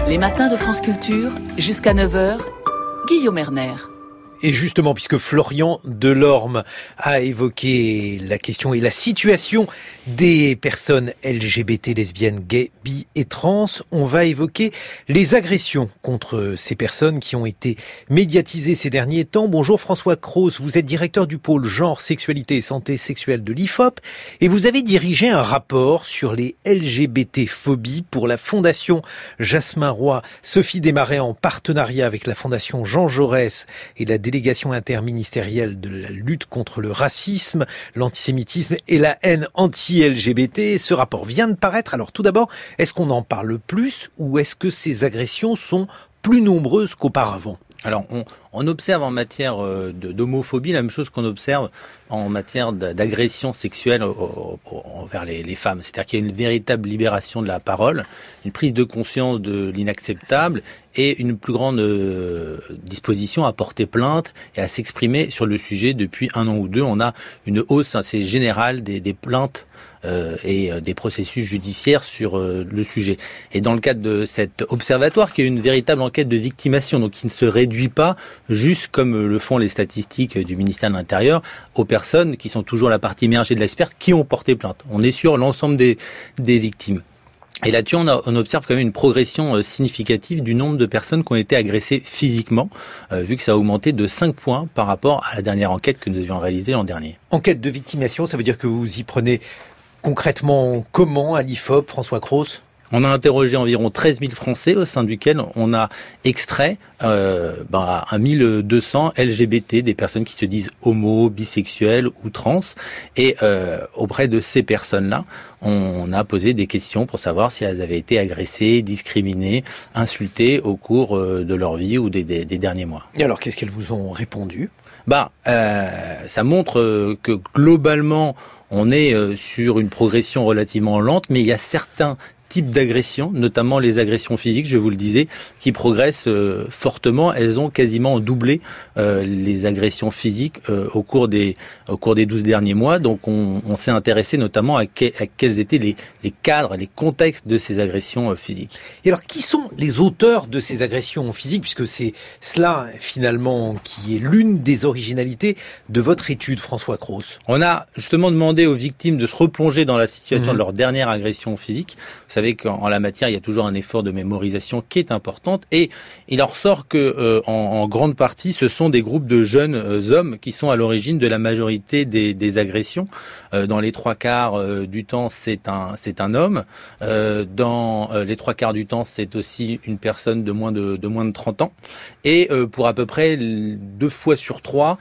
Les matins de France Culture, jusqu'à 9h, Guillaume Erner. Et justement, puisque Florian Delorme a évoqué la question et la situation des personnes LGBT, lesbiennes, gays, bi et trans, on va évoquer les agressions contre ces personnes qui ont été médiatisées ces derniers temps. Bonjour François Cros, vous êtes directeur du pôle genre, sexualité et santé sexuelle de l'IFOP et vous avez dirigé un rapport sur les LGBT-phobies pour la Fondation Jasmin Roy, Sophie Desmarais en partenariat avec la Fondation Jean Jaurès et la délégation interministérielle de la lutte contre le racisme, l'antisémitisme et la haine anti-LGBT. Ce rapport vient de paraître. Alors tout d'abord, est-ce qu'on en parle plus ou est-ce que ces agressions sont plus nombreuses qu'auparavant ? Alors, on observe en matière d'homophobie la même chose qu'on observe en matière d'agression sexuelle envers les femmes. C'est-à-dire qu'il y a une véritable libération de la parole, une prise de conscience de l'inacceptable et une plus grande disposition à porter plainte et à s'exprimer sur le sujet depuis 1 an ou 2. On a une hausse assez générale des plaintes et des processus judiciaires sur le sujet. Et dans le cadre de cet observatoire, qui est une véritable enquête de victimation, donc qui ne se réduit pas juste comme le font les statistiques du ministère de l'Intérieur aux personnes qui sont toujours la partie immergée de l'iceberg qui ont porté plainte. On est sur l'ensemble des victimes. Et là-dessus, on observe quand même une progression significative du nombre de personnes qui ont été agressées physiquement, vu que ça a augmenté de 5 points par rapport à la dernière enquête que nous avions réalisée l'an dernier. Enquête de victimation, ça veut dire que vous y prenez concrètement comment à l'IFOP, François Cros ? On a interrogé environ 13 000 Français au sein duquel on a extrait 1200 LGBT, des personnes qui se disent homo, bisexuels ou trans. Et auprès de ces personnes-là, on a posé des questions pour savoir si elles avaient été agressées, discriminées, insultées au cours de leur vie ou des derniers mois. Et alors, qu'est-ce qu'elles vous ont répondu ? Ça montre que globalement, on est sur une progression relativement lente, mais il y a certains types d'agressions, notamment les agressions physiques, je vous le disais, qui progressent fortement. Elles ont quasiment doublé les agressions physiques au cours des 12 derniers mois. Donc on s'est intéressé notamment à quels étaient les cadres, les contextes de ces agressions physiques. Et alors, qui sont les auteurs de ces agressions physiques, puisque c'est cela, finalement, qui est l'une des originalités de votre étude, François Cros ? On a justement demandé aux victimes de se replonger dans la situation de leur dernière agression physique. Vous savez qu'en la matière, il y a toujours un effort de mémorisation qui est importante. Et il en ressort que, en grande partie, ce sont des groupes de jeunes hommes qui sont à l'origine de la majorité des agressions. Dans les 3/4 du temps, c'est un homme. Dans les 3/4 du temps, c'est aussi une personne de moins de 30 ans. Et pour à peu près 2 fois sur 3,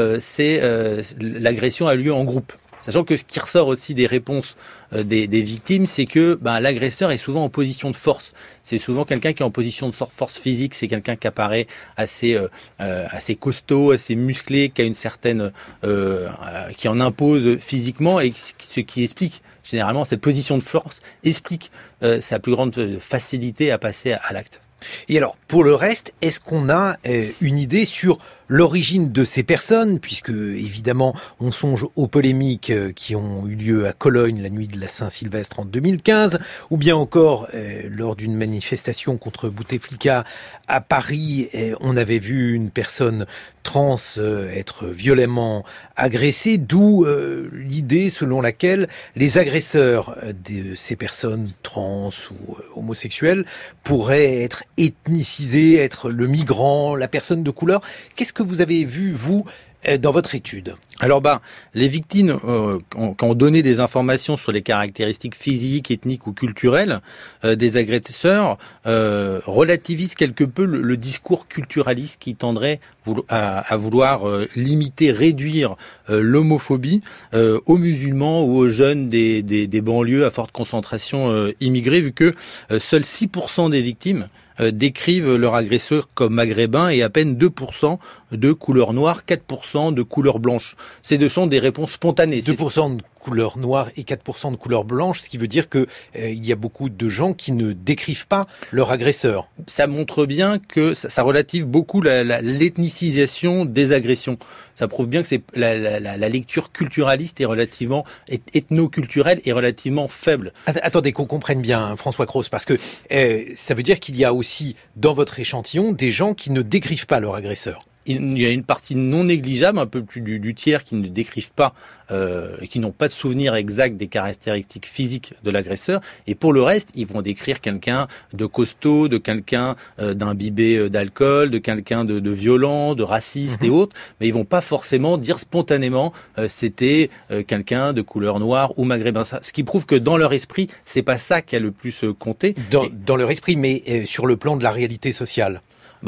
l'agression a lieu en groupe. Sachant que ce qui ressort aussi des réponses des victimes, c'est que l'agresseur est souvent en position de force. C'est souvent quelqu'un qui est en position de force physique. C'est quelqu'un qui apparaît assez costaud, assez musclé, qui a une certaine, qui en impose physiquement, et ce qui explique généralement cette position de force explique sa plus grande facilité à passer à l'acte. Et alors, pour le reste, est-ce qu'on a une idée sur l'origine de ces personnes, puisque évidemment on songe aux polémiques qui ont eu lieu à Cologne la nuit de la Saint-Sylvestre en 2015, ou bien encore lors d'une manifestation contre Bouteflika à Paris, on avait vu une personne trans être violemment agressée, d'où l'idée selon laquelle les agresseurs de ces personnes trans ou homosexuelles pourraient être ethnicisés, être le migrant, la personne de couleur. Qu'est-ce que vous avez vu, vous, dans votre étude? Alors les victimes qui ont donné des informations sur les caractéristiques physiques, ethniques ou culturelles des agresseurs relativisent quelque peu le discours culturaliste qui tendrait à vouloir limiter, réduire l'homophobie aux musulmans ou aux jeunes des banlieues à forte concentration immigrée, vu que seuls 6% des victimes décrivent leur agresseur comme maghrébin et à peine 2% de couleur noire, 4% de couleur blanche. Ce sont des réponses spontanées. 2% de couleur noire et 4% de couleur blanche, ce qui veut dire que il y a beaucoup de gens qui ne décrivent pas leur agresseur. Ça montre bien que ça relative beaucoup l'ethnicisation des agressions. Ça prouve bien que c'est la lecture culturaliste est relativement ethno-culturelle est relativement faible. Attendez qu'on comprenne bien, hein, François Cros, parce que ça veut dire qu'il y a aussi dans votre échantillon des gens qui ne décrivent pas leur agresseur. Il y a une partie non négligeable, un peu plus du tiers, qui ne décrivent pas et qui n'ont pas de souvenir exact des caractéristiques physiques de l'agresseur. Et pour le reste, ils vont décrire quelqu'un de costaud, de quelqu'un d'imbibé d'alcool, de quelqu'un de violent, de raciste et autres. Mais ils vont pas forcément dire spontanément c'était quelqu'un de couleur noire ou maghrébin. Ce qui prouve que dans leur esprit, c'est pas ça qui a le plus compté. Dans leur esprit, mais sur le plan de la réalité sociale.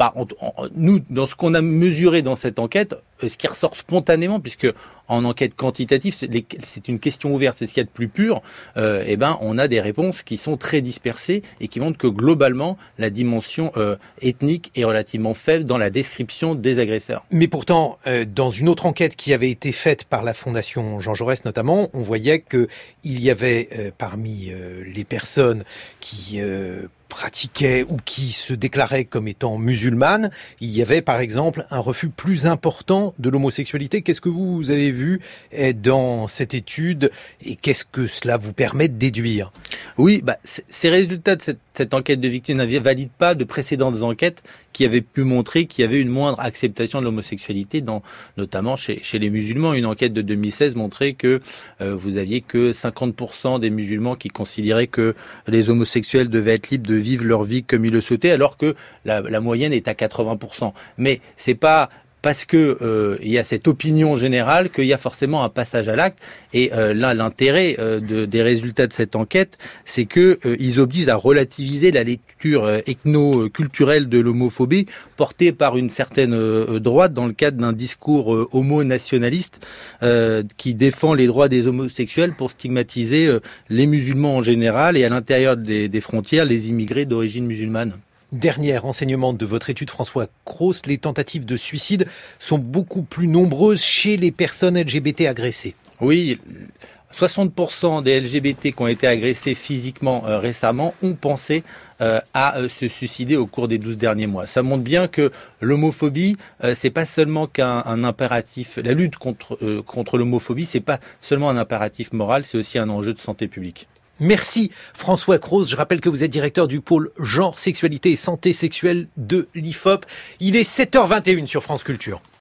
Nous, dans ce qu'on a mesuré dans cette enquête, ce qui ressort spontanément, puisque en enquête quantitative, c'est une question ouverte, c'est ce qu'il y a de plus pur, on a des réponses qui sont très dispersées et qui montrent que globalement, la dimension ethnique est relativement faible dans la description des agresseurs. Mais pourtant, dans une autre enquête qui avait été faite par la Fondation Jean Jaurès notamment, on voyait que il y avait parmi les personnes qui pratiquaient ou qui se déclaraient comme étant musulmanes, il y avait par exemple un refus plus important de l'homosexualité. Qu'est-ce que vous avez vu dans cette étude et qu'est-ce que cela vous permet de déduire? Oui, ces résultats de cette enquête de victimes ne valident pas de précédentes enquêtes qui avaient pu montrer qu'il y avait une moindre acceptation de l'homosexualité, notamment chez les musulmans. Une enquête de 2016 montrait que vous aviez que 50% des musulmans qui considéraient que les homosexuels devaient être libres de vivre leur vie comme ils le souhaitaient, alors que la moyenne est à 80%. Mais c'est pas parce que il y a cette opinion générale qu'il y a forcément un passage à l'acte. Et là, l'intérêt des résultats de cette enquête, c'est que ils obligent à relativiser la lecture ethno-culturelle de l'homophobie portée par une certaine droite dans le cadre d'un discours homo-nationaliste qui défend les droits des homosexuels pour stigmatiser les musulmans en général et à l'intérieur des frontières les immigrés d'origine musulmane. Dernier renseignement de votre étude, François Cros, les tentatives de suicide sont beaucoup plus nombreuses chez les personnes LGBT agressées. Oui, 60% des LGBT qui ont été agressés physiquement récemment ont pensé à se suicider au cours des 12 derniers mois. Ça montre bien que l'homophobie, c'est pas seulement qu'un impératif. La lutte contre l'homophobie, c'est pas seulement un impératif moral, c'est aussi un enjeu de santé publique. Merci François Cros. Je rappelle que vous êtes directeur du pôle genre, sexualité et santé sexuelle de l'IFOP. Il est 7h21 sur France Culture.